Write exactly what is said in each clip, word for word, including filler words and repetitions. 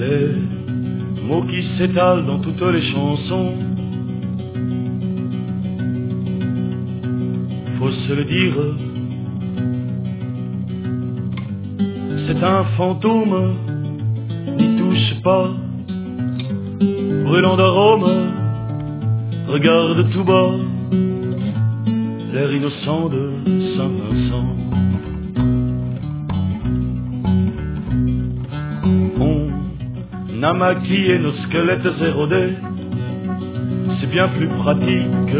les mots qui s'étalent dans toutes les chansons. Faut se le dire, c'est un fantôme, n'y touche pas, brûlant d'arôme, regarde tout bas, l'air innocent de Saint-Vincent. On a maquillé nos squelettes érodés, c'est bien plus pratique,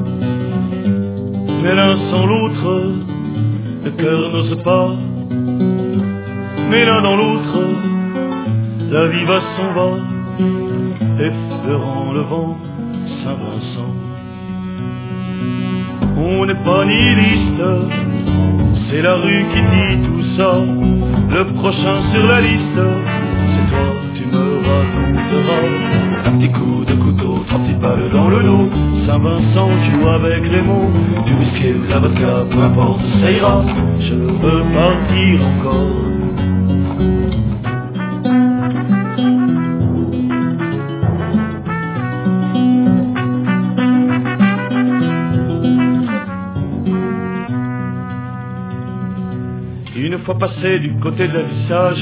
mais l'un sans l'autre, le cœur n'ose pas. Mais l'un dans l'autre, la vie va s'en va, effleurant le vent, Saint-Vincent. On n'est pas nihiliste, c'est la rue qui dit tout ça. Le prochain sur la liste, c'est toi, tu me raconteras. Un petit coup de couteau, trois petites balles dans le dos. Saint-Vincent joue avec les mots, du whisky ou de la vodka, peu importe, ça ira. Je veux partir encore. Une fois passé du côté de la visage,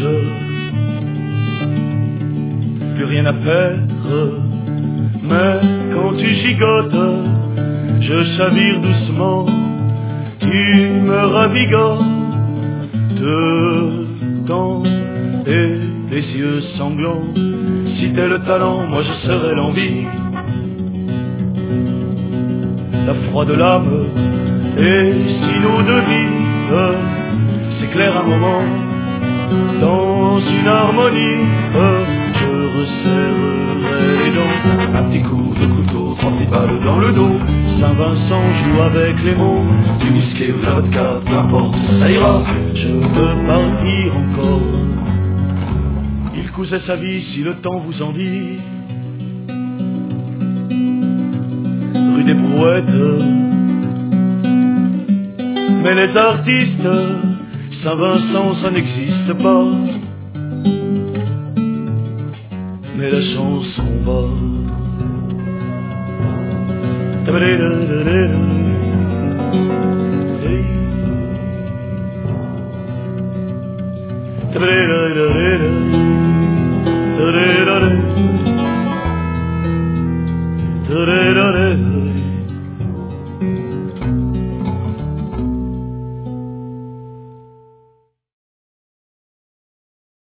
plus rien à perdre. Mais quand tu gigotes, je chavire doucement. Tu me ravigotes, temps et les yeux sanglants. Si t'es le talent, moi je serai l'envie. La froide l'âme et si nos deux vies s'éclairent un moment dans une harmonie, je resserrerai les dents. Un petit coup de couteau, trois petites balles dans le dos. Saint-Vincent joue avec les mots, du whisky ou de la vodka, peu importe, ça ira. Je veux partir encore. Il cousait sa vie si le temps vous en dit. Rue des Brouettes, mais les artistes, Saint-Vincent ça n'existe pas. Mais la chanson va. Ta-ba-da-da-da-da.